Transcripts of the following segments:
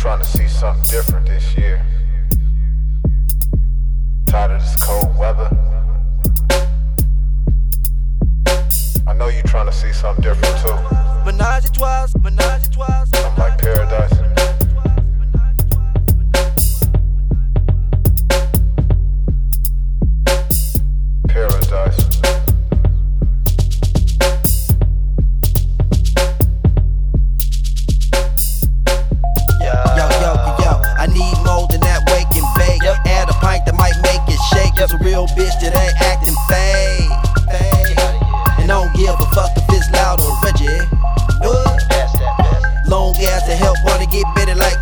trying to see something different this year. Tired of this cold weather. I know you trying to see something different too. Menage a trois, menage a trois. I'm like paradise. Paradise. I need more than that wake and bake. Add a pint that might make it shake. Just a real bitch that ain't acting fake. And I don't give a fuck if it's loud or Reggie. Long ass to help wanna get better like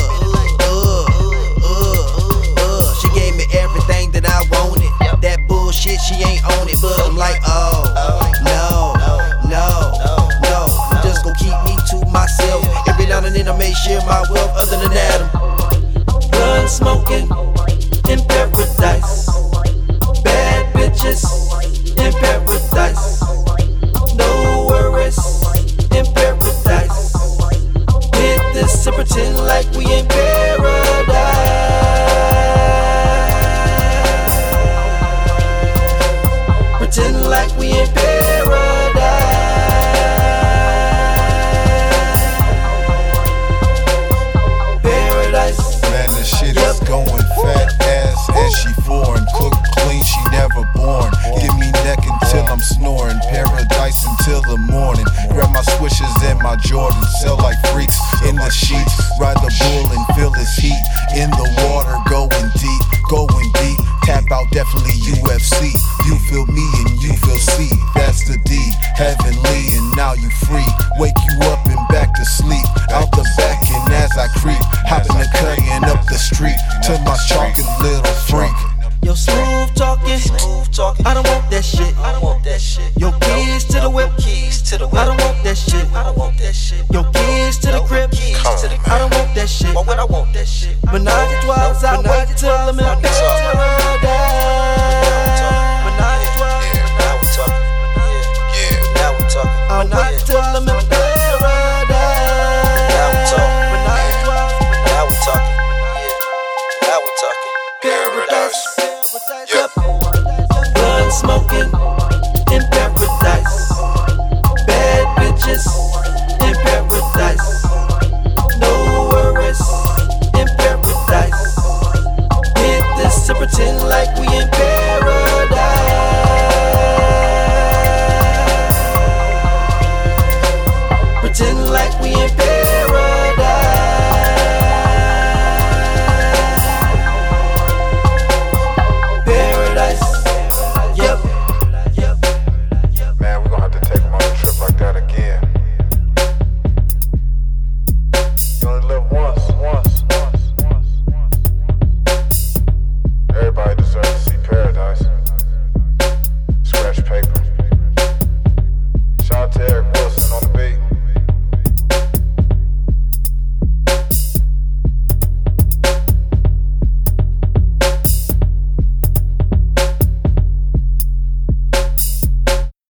She gave me everything that I wanted. That bullshit, she ain't on it. But I'm like, oh, no. I'm just gon' keep me to myself. Every now and then I may share my wealth. Other than that, I'm gun smoking in paradise. Bad bitches in paradise. No worries in paradise. Hit this and pretend like we in paradise. Pretend like we in paradise. Paradise. Man, the shit is going fat ass and she foreign. Cook clean, she never born. Give me neck until I'm snoring. Paradise until the morning. Grab my swishers and my Jordans. Sell like freaks in the sheets. Ride the bull and feel his heat. In the water, going deep, going deep. Tap out, definitely UFC. You feel me and you feel C. That's the D, heavenly, and now you free. Wake you up and back to sleep. Out the back and as I creep, hopping the cutty and up the street to my chalking little freak. Yo, smooth talking. I don't want that shit. Yo, keys to the whip. I don't want that shit. Yo, keys to the crib. I don't want that shit. But now